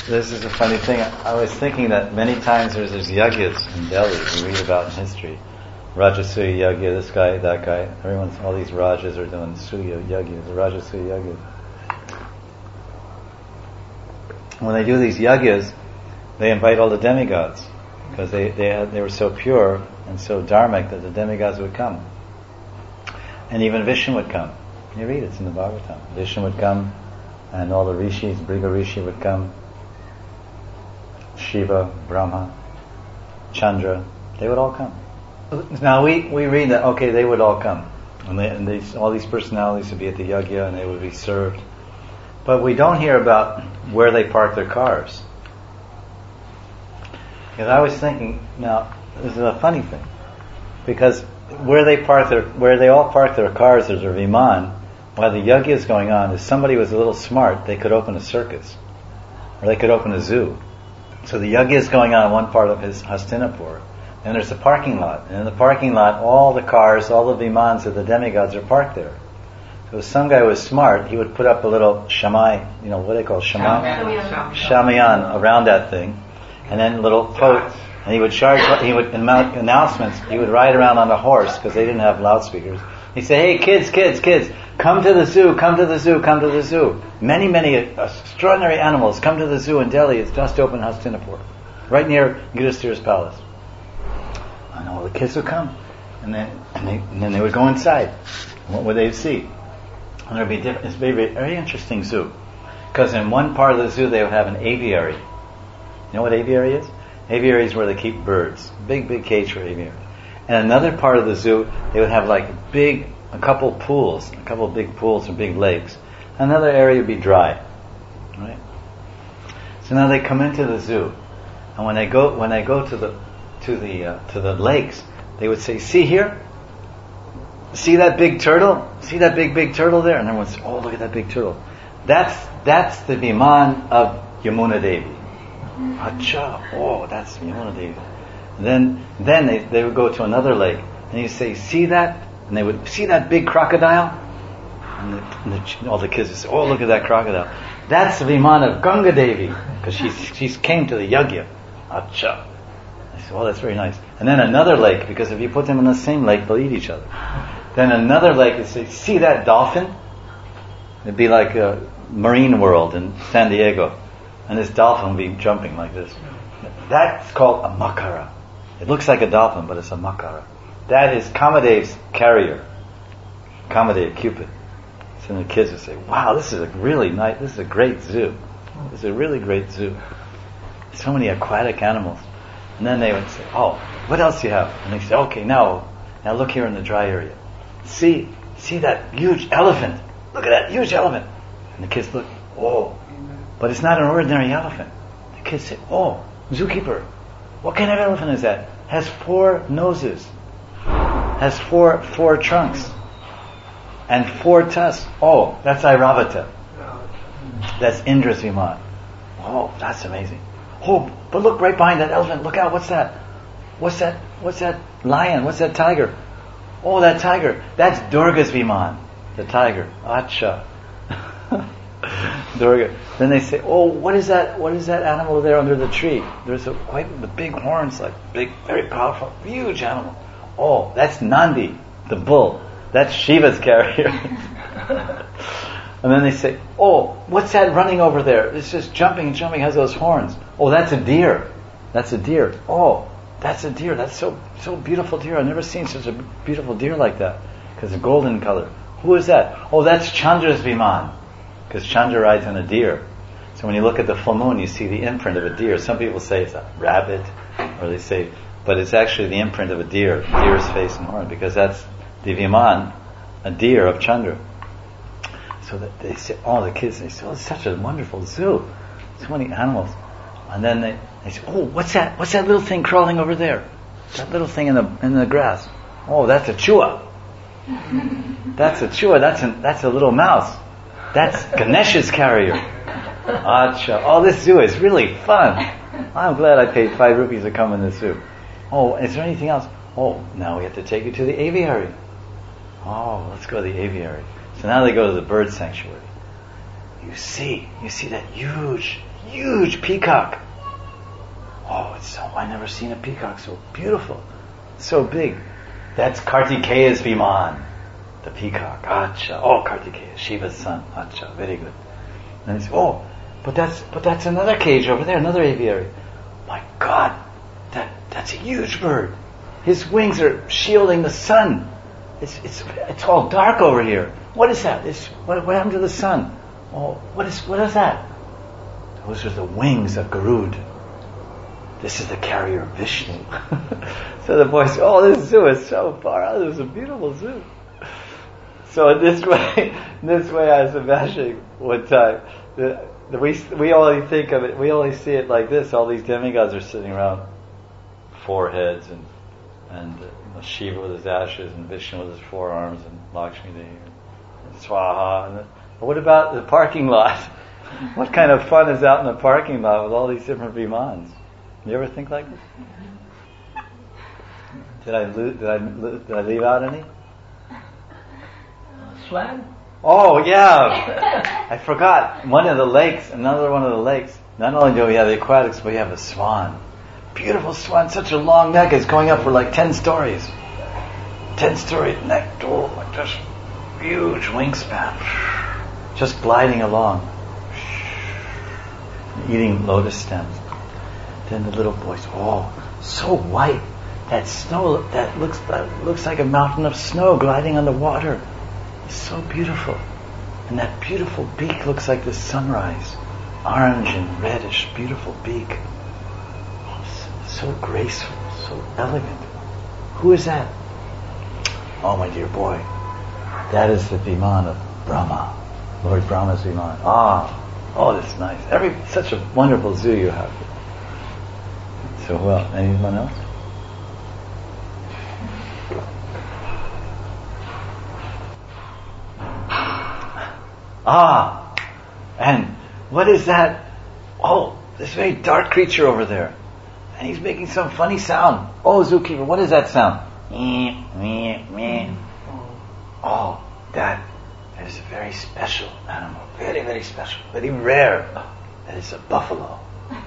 This is a funny thing. I was thinking that many times there's yagyas in Delhi we read about in history. Rajasuya yagya, this guy, that guy. All these rajas are doing suya yagyas, Rajasuya yagyas. When they do these yagyas, they invite all the demigods because they were so pure and so dharmic that the demigods would come, and even Vishnu would come. You read it's in the Bhagavatam. Vishnu would come, and all the rishis, Briga Rishi would come, Shiva, Brahma, Chandra, they would all come. Now we read that they would all come, and all these personalities would be at the yagya and they would be served. But we don't hear about where they park their cars. Because I was thinking, now this is a funny thing, because where they all park their cars, there's a viman. While the yagya is going on, if somebody was a little smart, they could open a circus, or they could open a zoo. So the yagya is going on in one part of his Hastinapur, and there's a parking lot. And in the parking lot, all the cars, all the vimans of the demigods are parked there. So if some guy was smart, he would put up a little shamai, what do they call shamayan around that thing, and then a little post, and he would announcements, he would ride around on a horse, because they didn't have loudspeakers. He'd say, hey kids, come to the zoo, come to the zoo, come to the zoo. Many, many extraordinary animals, come to the zoo in Delhi. It's just opened Hastinapur, right near Yudhishthira's palace. And all the kids would come, and then they would go inside. What would they see? And there'd be different. It's a very, very interesting zoo, because in one part of the zoo they would have an aviary. You know what aviary is? Aviary is where they keep birds. Big cage for aviary. And another part of the zoo, they would have like a couple big pools or big lakes. Another area would be dry, right? So now they come into the zoo, and when they go to the lakes, they would say, "See here, see that big turtle? See that big turtle there?" And everyone says, "Oh, look at that big turtle. That's the viman of Yamuna Devi." Acha, oh, that's Yamuna Devi. Then they would go to another lake, and you say, "See that?" And they would see that big crocodile, and all the kids would say, "Oh, look at that crocodile. That's the viman of Ganga Devi, because she's came to the yagya." Acha. I said, "Oh, that's very nice." And then another lake, because if you put them in the same lake, they'll eat each other. Then another lake, you say, "See that dolphin?" It'd be like a marine world in San Diego, and this dolphin would be jumping like this. That's called a makara. It looks like a dolphin, but it's a makara. That is Kamadev's carrier. Kamadev, Cupid. So the kids would say, "Wow, this is a great zoo. This is a really great zoo. So many aquatic animals." And then they would say, "Oh, what else do you have?" And they say, "Okay, now look here in the dry area. See that huge elephant. Look at that huge elephant." And the kids look, "Oh, but it's not an ordinary elephant." The kids say, "Oh, zookeeper, what kind of elephant is that? Has 4 noses, has four trunks, and 4 tusks. Oh, that's Airavata. That's Indra's viman. Oh, that's amazing. Oh, but look right behind that elephant. Look out, what's that? What's that lion? What's that tiger? Oh, that tiger. That's Durga's viman. The tiger. Acha. Durga. Then they say, "Oh, what is that animal there under the tree? There's the big horns, like big, very powerful, huge animal. Oh, that's Nandi, the bull. That's Shiva's carrier." And then they say, "Oh, what's that running over there? It's just jumping, has those horns. Oh, that's a deer. That's a deer. Oh, that's a deer. That's so beautiful deer. I've never seen such a beautiful deer like that, because it's golden color. Who is that? Oh, that's Chandra's viman, because Chandra rides on a deer. So when you look at the full moon, you see the imprint of a deer. Some people say it's a rabbit, or they say, but it's actually the imprint of a deer's face and horn, because that's the viman, a deer of Chandra. So that they say, the kids, they say, "Oh, it's such a wonderful zoo. So many animals." And then they say, "Oh, what's that little thing crawling over there? That little thing in the grass. Oh, that's a chua. That's a chua. That's a little mouse. That's Ganesh's carrier." Acha. Oh, this zoo is really fun. I'm glad I paid 5 rupees to come in this zoo. Oh, is there anything else? Oh, now we have to take you to the aviary. Oh, let's go to the aviary. So now they go to the bird sanctuary. you see that huge peacock. Oh, I've never seen a peacock so beautiful, so big. That's Kartikeya's Viman, the peacock. Acha. Oh, Kartikeya, Shiva's son. Acha, very good. And he says, oh, but that's another cage over there, another aviary. My God, that's a huge bird. His wings are shielding the sun. It's all dark over here. What is that? What happened to the sun? Oh, what is that? Those are the wings of Garud. This is the carrier of Vishnu. So the boy said, oh, this zoo is so far out. This is a beautiful zoo. So in this way I was imagining one time, we only think of it, we only see it like this. All these demigods are sitting around, four heads, and Shiva with his ashes, and Vishnu with his forearms, and Lakshmi Devi, and Swaha. But what about the parking lot? What kind of fun is out in the parking lot with all these different Vimans? You ever think like this? Did I leave out any? Swan? Oh yeah, I forgot. Another one of the lakes. Not only do we have the aquatics, but we have a swan. Beautiful swan, such a long neck. It's going up for like 10 stories. 10-story neck, like this huge wingspan, just gliding along, eating lotus stems. Then the little boys, oh, so white. That snow, that looks like a mountain of snow gliding on the water. It's so beautiful. And that beautiful beak looks like the sunrise. Orange and reddish, beautiful beak. So graceful, so elegant. Who is that? Oh, my dear boy. That is the Viman of Brahma. Lord Brahma's Viman. Oh, that's nice. Such a wonderful zoo you have. So well, anyone else? And what is that? Oh, this very dark creature over there. And he's making some funny sound. Oh, zookeeper, what is that sound? Oh, that is a very special animal. Very, very special. Very rare. That is a buffalo.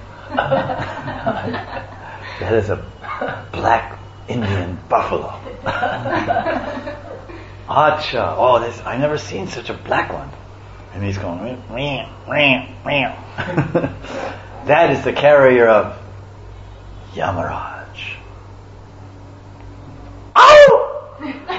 That is a black Indian buffalo. Acha. Oh, I've never seen such a black one. And he's going, that is the carrier of Yamaraj. Ow!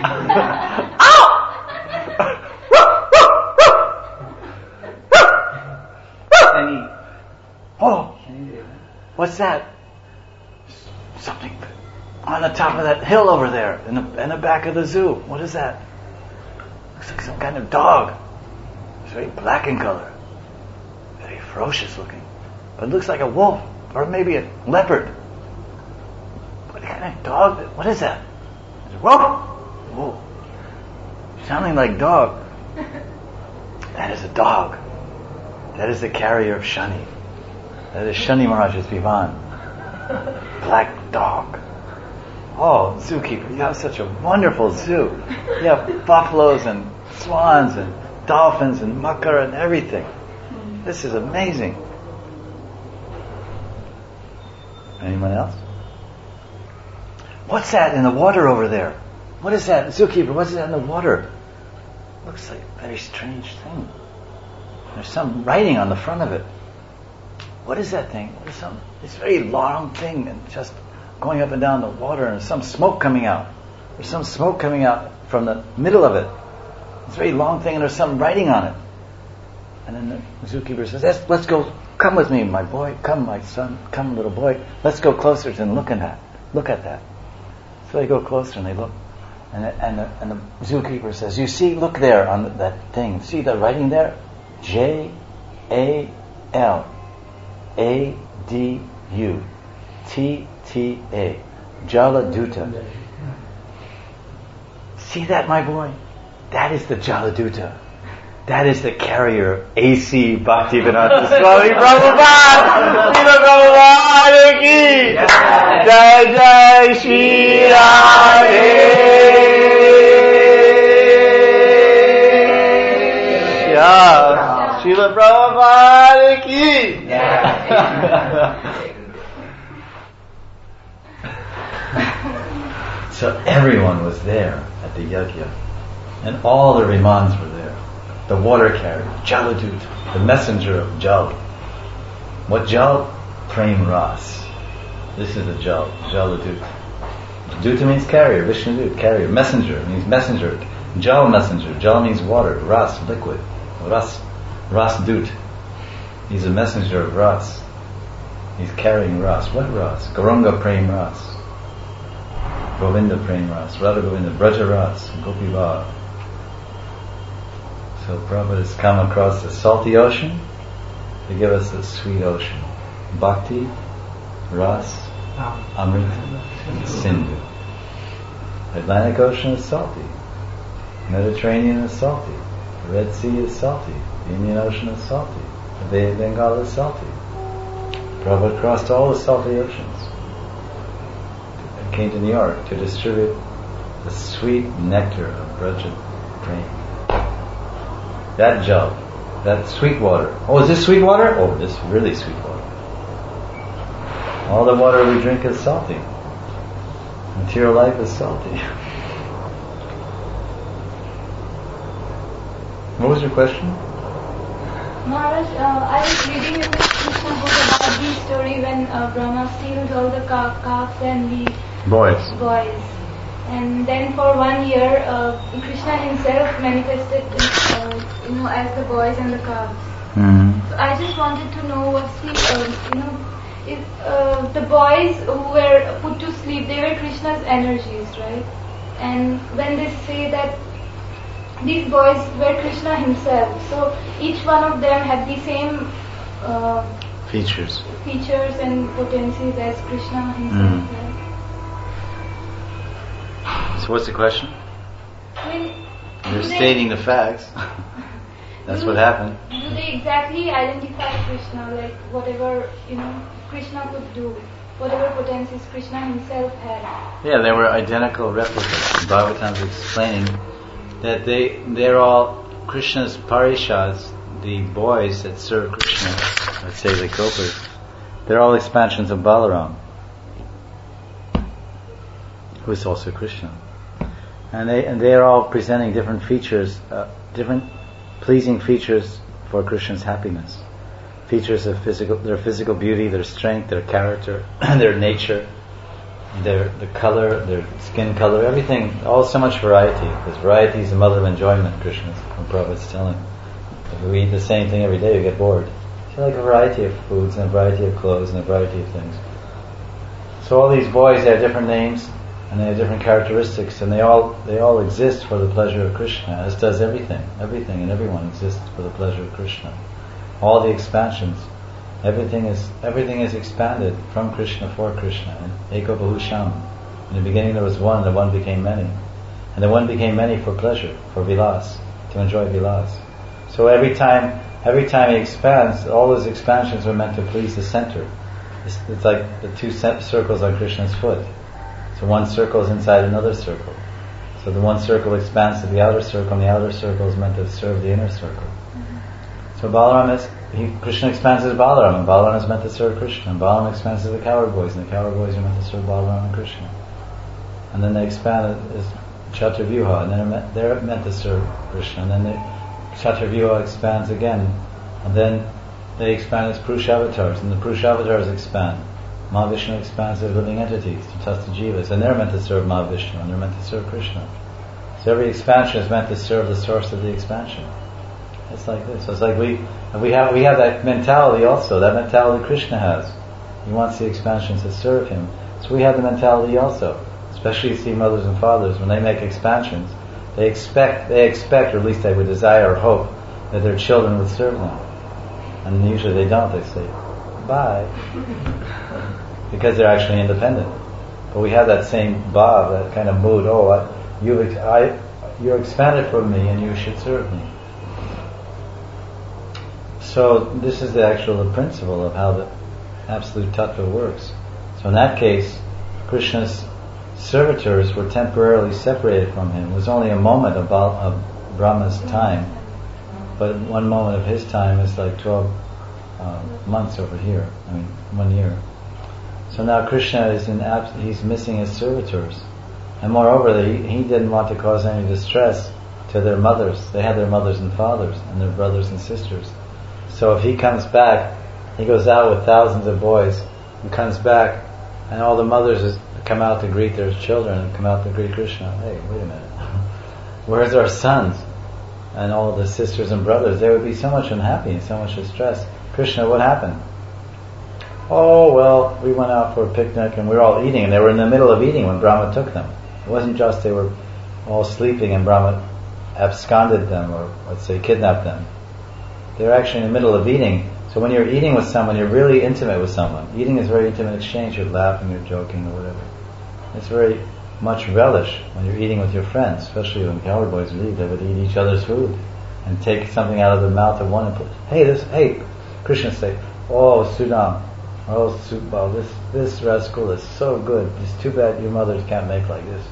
Oh, what's that? Something on the top of that hill over there, in the back of the zoo. What is that? Looks like some kind of dog. It's very black in color, very ferocious looking, but it looks like a wolf or maybe a leopard. What kind of dog? What is that? Whoa! Sounding like dog. That is a dog. That is the carrier of Shani. That is Shani Maharaj's Viman. Black dog. Oh, zookeeper, you have such a wonderful zoo. You have buffaloes and swans and dolphins and makar and everything. This is amazing. Anyone else? What's that in the water over there? What is that? Zookeeper, what's that in the water? Looks like a very strange thing. There's some writing on the front of it. What is that thing? It's a very long thing and just going up and down the water, and there's some smoke coming out. There's some smoke coming out from the middle of it. It's a very long thing and there's some writing on it. And then the zookeeper says, let's go, come with me, my boy, come, my son, come, little boy. Let's go closer and look at that. So they go closer and they look. And the zookeeper says, you see, look there on that thing. See the writing there? Jalladutta. Jalladutta. See that, my boy? That is the Jalladutta. That is the carrier, A.C. Bhaktivedanta Swami Prabhupada! Srila Prabhupada ki! Jai Jai Shri Radhe! Srila Prabhupada ki! So everyone was there at the yajna. And all the Vimans were there. The water carrier, Jaladut, the messenger of Jal. What Jal? Prem Ras. This is the Jal, Jaladut. Duta means carrier, Vishnu Dut, carrier. Messenger means messenger. Jal messenger. Jal means water. Ras, liquid. Ras Dut. He's a messenger of Ras. He's carrying Ras. What Ras? Gauranga Prem Ras. Govinda Prem Ras. Radha Govinda. Braja Ras. Gopi Bhav. So Prabhupada has come across the salty ocean to give us the sweet ocean. Bhakti, Ras, Amrita, Sindhu. Atlantic Ocean is salty. Mediterranean is salty. The Red Sea is salty. The Indian Ocean is salty. The Bay of Bengal is salty. Prabhupada crossed all the salty oceans and came to New York to distribute the sweet nectar of Braja Prem. That jal, that sweet water. Oh, is this sweet water? Oh, this is really sweet water. All the water we drink is salty. Material life is salty. What was your question? Maharaj, I was reading in the Krishna book about the story when Brahma steals all the calves and the boys. And then for 1 year, Krishna himself manifested as the boys and the calves. Mm-hmm. So I just wanted to know what's the, if the boys who were put to sleep, they were Krishna's energies, right? And when they say that these boys were Krishna himself, so each one of them had the same features and potencies as Krishna himself, right? So what's the question? I mean, you're stating the facts. That's what happened. Do they exactly identify Krishna, like whatever Krishna could do, whatever potencies Krishna himself had? Yeah, they were identical replicas. Bhagavatam is explaining that they're all Krishna's parishads, the boys that serve Krishna, let's say the gopas, they're all expansions of Balaram, who is also Krishna. And they are all presenting different features, different pleasing features for Krishna's happiness. Features of their physical beauty, their strength, their character, their nature, the color, their skin color, everything, all so much variety. Because variety is the mother of enjoyment, Krishna's Prabhupada's telling. If we eat the same thing every day, we get bored. So like a variety of foods and a variety of clothes and a variety of things. So all these boys, they have different names and they have different characteristics, and they all exist for the pleasure of Krishna, as does everything. Everything and everyone exists for the pleasure of Krishna. All the expansions, everything is expanded from Krishna for Krishna. And Eko Bahusham. In the beginning there was one, the one became many. And the one became many for pleasure, for vilas, to enjoy vilas. So every time he expands, all those expansions are meant to please the center. It's like the two circles on Krishna's foot. So one circle is inside another circle. So the one circle expands to the outer circle, and the outer circle is meant to serve the inner circle. So Krishna expands as Balaram, and Balaram is meant to serve Krishna, and Balaram expands as the coward boys, and the coward boys are meant to serve Balaram and Krishna. And then they expand as Chaturvyuha, and they're meant to serve Krishna, and then the Chaturvyuha expands again, and then they expand as Purushavatars, and the Purushavatars expand. Mahavishnu expands as living entities, to test the jivas, and they're meant to serve Mahavishnu, and they're meant to serve Krishna. So every expansion is meant to serve the source of the expansion. It's like this. So it's like we have that mentality also. That mentality Krishna has. He wants the expansions to serve him. So we have the mentality also. Especially you see mothers and fathers, when they make expansions, they expect, or at least they would desire or hope, that their children would serve them. And usually they don't. They say, bye. Because they're actually independent. But we have that same bhav, that kind of mood. You're expanded from me, and you should serve me. So this is the actual principle of how the absolute tattva works. So in that case, Krishna's servitors were temporarily separated from him. It was only a moment of Brahma's time but one moment of his time is like 12 months over here. 1 year. So now Krishna is he's missing his servitors. And moreover, he didn't want to cause any distress to their mothers. They had their mothers and fathers and their brothers and sisters. So if he comes back, he goes out with thousands of boys and comes back, and all the mothers come out to greet their children and come out to greet Krishna. Hey, wait a minute. Where's our sons? And all the sisters and brothers, they would be so much unhappy and so much distress. Krishna, what happened? Oh, well, we went out for a picnic and we were all eating, and they were in the middle of eating when Brahma took them. It wasn't just they were all sleeping and Brahma absconded them, or let's say kidnapped them. They were actually in the middle of eating. So when you're eating with someone, you're really intimate with someone. Eating is a very intimate exchange. You're laughing, you're joking, or whatever. It's very much relish when you're eating with your friends, especially when cowherd boys would eat. They would eat each other's food and take something out of the mouth of one and put, hey, Krishna say, oh, Sudam, oh, Subal, this rascal is so good. It's too bad your mothers can't make like this.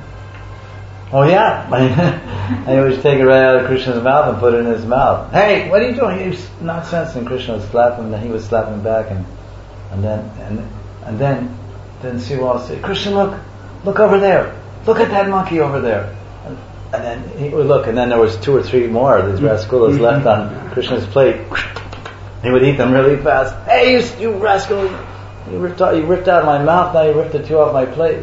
Oh yeah, and he would take it right out of Krishna's mouth and put it in his mouth. Hey, what are you doing? It's nonsense. And Krishna would slap him, and he would slap him back, and then Sival would say, Krishna, look over there. Look at that monkey over there. And then he would look, and then there was 2 or 3 more of these rascals left on Krishna's plate. He would eat them really fast. Hey, you rascal! You ripped out my mouth. Now you ripped the 2 off my plate.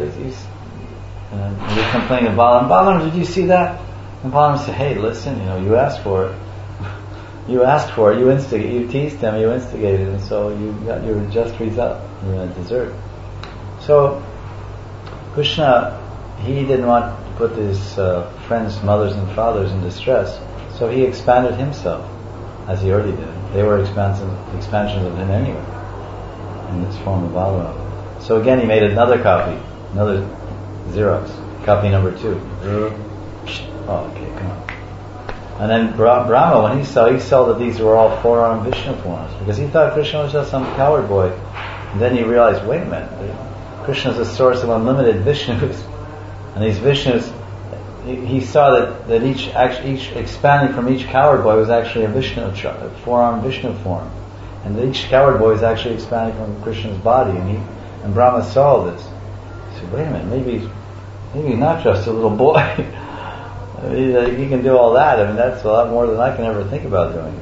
And he would complain to Balaram. Balaram, did you see that? And Balaram would say, hey, listen, you asked for it. You asked for it. You teased him. You instigated, and so you got your just result. Your dessert. So Krishna, he didn't want to put his friends' mothers and fathers in distress, so he expanded himself, as he already did. They were expansions of him anyway, in this form of Balaram. So again, he made another copy, another Xerox, copy number 2. Oh, okay, come on. And then Brahma, when he saw that these were all 4-armed Vishnu forms, because he thought Krishna was just some cowherd boy. And then he realized, wait a minute, Krishna is the source of unlimited Vishnus. And these Vishnus, he saw that each expanding from each cowherd boy was actually a Vishnu, a 4-armed Vishnu form. And each cowherd boy is actually expanding from Krishna's body. And Brahma saw this. He said, wait a minute, maybe not just a little boy. He can do all that. That's a lot more than I can ever think about doing.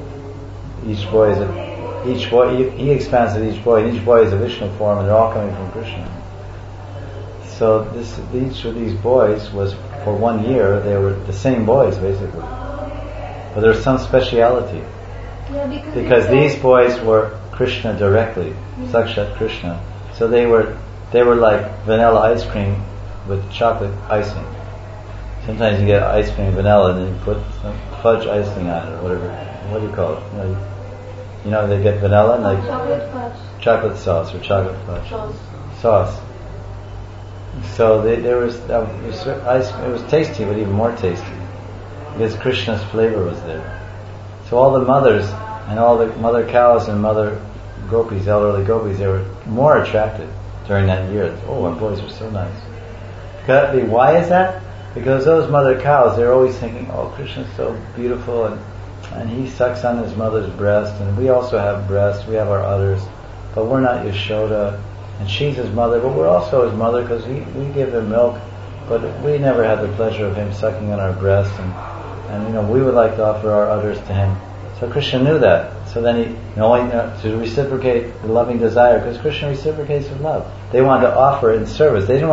He expands at each boy, and each boy is a Vishnu form, and they're all coming from Krishna. So each of these boys was, for 1 year, they were the same boys basically, but there was some speciality. Yeah, because these boys were Krishna directly, Sakshat Krishna. So they were like vanilla ice cream with chocolate icing. Sometimes you get ice cream vanilla and then you put some fudge icing on it or whatever. What do you call it? They get vanilla and like chocolate sauce or chocolate fudge sauce. So it was tasty, but even more tasty because Krishna's flavor was there. So all the mothers and all the mother cows and mother gopis, elderly gopis, they were more attracted during that year. Oh, our boys were so nice. Why is that? Because those mother cows, they're always thinking, oh, Krishna's so beautiful, and he sucks on his mother's breast, and we also have breasts, we have our udders, but we're not Yashoda, and she's his mother, but we're also his mother because we give him milk, but we never had the pleasure of him sucking on our breast, and we would like to offer our udders to him. So Krishna knew that. So then he, to reciprocate the loving desire, because Krishna reciprocates with love. They wanted to offer it in service. The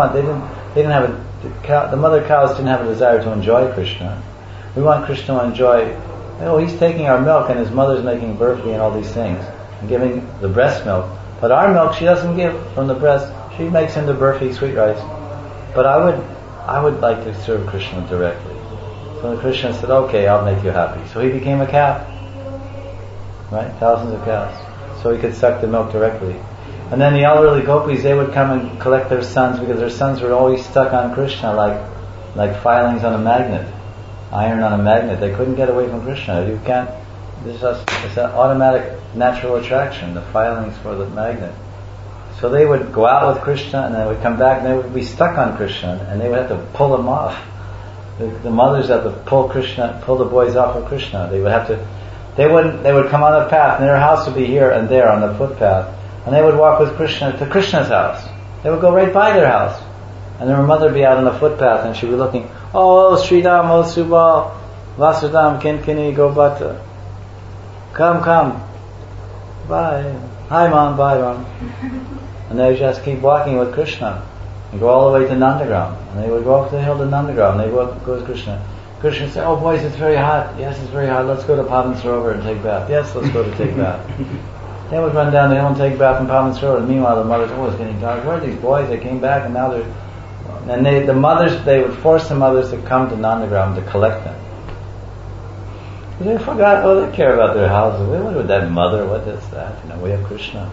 mother cows didn't have a desire to enjoy Krishna. We want Krishna to enjoy, he's taking our milk and his mother's making burfi and all these things, and giving the breast milk. But our milk she doesn't give from the breast. She makes into burfi, sweet rice. But I would like to serve Krishna directly. So Krishna said, okay, I'll make you happy. So he became a cow. Right? Thousands of cows. So he could suck the milk directly. And then the elderly gopis, they would come and collect their sons because their sons were always stuck on Krishna like filings on a magnet. Iron on a magnet. They couldn't get away from Krishna. You can't, it's an automatic natural attraction, the filings for the magnet. So they would go out with Krishna and they would come back and they would be stuck on Krishna and they would have to pull them off. The mothers have to pull the boys off of Krishna. They would have to They would come on the path, and their house would be here and there on the footpath, and they would walk with Krishna to Krishna's house. They would go right by their house, and their mother would be out on the footpath, and she'd be looking, oh Sridham, oh Subal, Vasudham, Kinkini, Gobata, come, bye, hi mom, bye mom. And they would just keep walking with Krishna, and go all the way to Nandagram, and they would go up the hill to Nandagram, and they would go with Krishna. Krishna would say, oh boys, it's very hot. Yes, it's very hot. Let's go to Pavan Sarovar and take bath. Yes, let's go to take bath. They would run down the hill and take bath in Pavan Sarovar. And meanwhile, the mothers, oh, it's getting dark. Where are these boys? They came back, and now they're... And they would force the mothers to come to Nandagram to collect them. They forgot, they care about their houses. What would that mother, what is that? We have Krishna.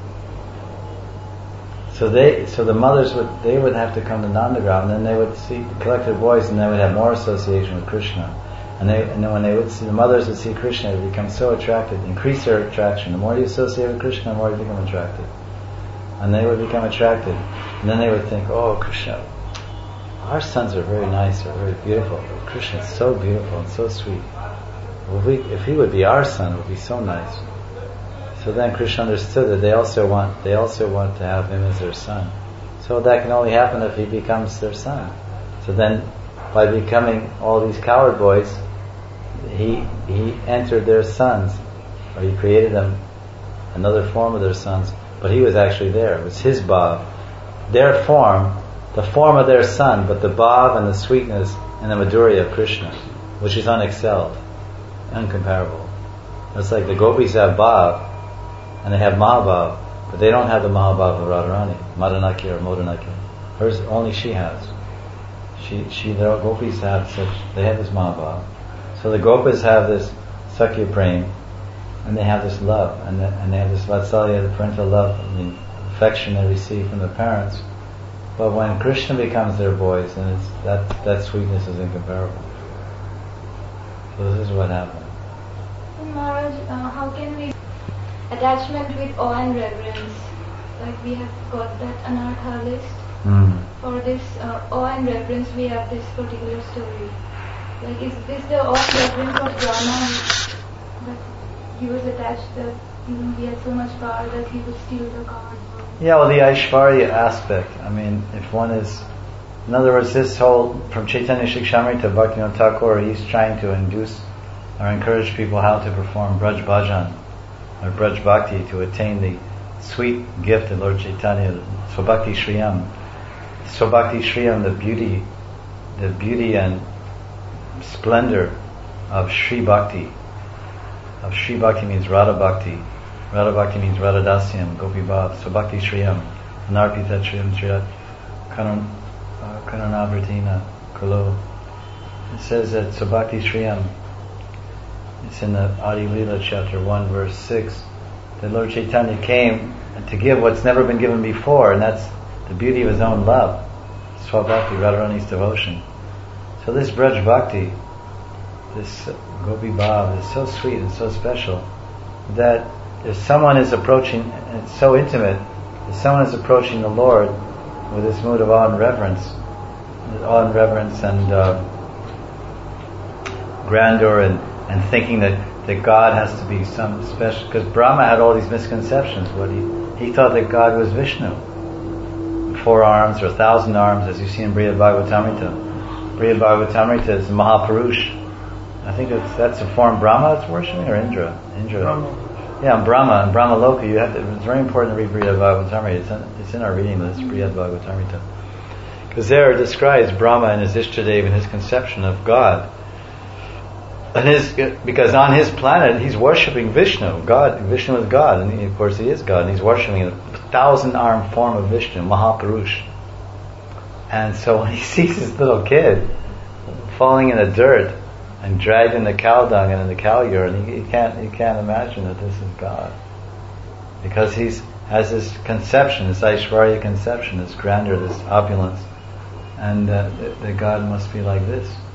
So the mothers would have to come to Nandagram, and then they would collect their boys, and they would have more association with Krishna. And then when they would see, the mothers would see Krishna, they would become so attracted, increase their attraction. The more you associate with Krishna, the more you become attracted. And they would become attracted. And then they would think, oh Krishna, our sons are very nice, they're very beautiful. Krishna is so beautiful and so sweet. If he would be our son, it would be so nice. So then Krishna understood that they also want to have him as their son. So that can only happen if he becomes their son. So then, by becoming all these coward boys, he entered their sons, or he created them another form of their sons. But he was actually there. It was his bhav, their form, the form of their son, but the bhav and the sweetness and the madhurya of Krishna, which is unexcelled, incomparable. It's like the gopis have bhav, and they have Mahabhav, but they don't have the Mahabhav of Radharani, Madanaki or Modanaki. Hers, only she has. The gopis have they have this Mahabhav. So the gopas have this Sakya Prem, and they have this love, and they have this Vatsalya, the parental love, the affection they receive from the parents. But when Krishna becomes their boys, then that sweetness is incomparable. So this is what happened. Maharaj, how can we attachment with awe and reverence? Like we have got that Anartha list. For this awe and reverence, we have this particular story. Like, is this the awe and reverence of Brahma, that he was attached, that he had so much power that he could steal the card? Yeah, well, the Aishvarya aspect. I mean, if one is, in other words, this whole, from Chaitanya Shikshamri to Bhaktivinoda Thakur, he's trying to induce or encourage people how to perform Braj Bhajan or Braj Bhakti to attain the sweet gift of Lord Chaitanya, Swabhakti Shriyam. Swabhakti Shriyam, the beauty and splendor of Shri Bhakti. Of Shri Bhakti means Radha Bhakti. Radha Bhakti means Radha Dasyam, Gopi Bhav, Swabhakti Shriyam, Anarpita Shriyam Shriyat, Karunavritina, Kalo. It says that Swabhakti Shriyam, it's in the Adi Leela chapter 1 verse 6, that Lord Chaitanya came to give what's never been given before, and that's the beauty of his own love, Swabhakti, Radharani's devotion. So this Braj Bhakti, this Gopi Bhav is so sweet and so special that if someone is approaching, and it's so intimate, if someone is approaching the Lord with this mood of awe and reverence and grandeur and thinking that God has to be some special, because Brahma had all these misconceptions. He thought that God was Vishnu, 4 arms or 1,000 arms, as you see in Brihad Bhagavatamrita. Brihad Bhagavatamrita is Mahapurush. I think that's a form Brahma that's worshipping, or Indra. Brahma. Yeah, and Brahma Loka. It's very important to read Brihad Bhagavatamrita. It's in our reading list, Brihad Bhagavatamrita, because there it describes Brahma and his Ishtadev and his conception of God. And because on his planet he's worshipping Vishnu. Vishnu is God, and of course he is God, and he's worshipping a 1,000-armed form of Vishnu, Mahapurush. And so when he sees this little kid falling in the dirt and dragged in the cow dung and in the cow urine, he can't imagine that this is God, because he has this conception, this Aishvarya conception, this grandeur, this opulence, and that God must be like this.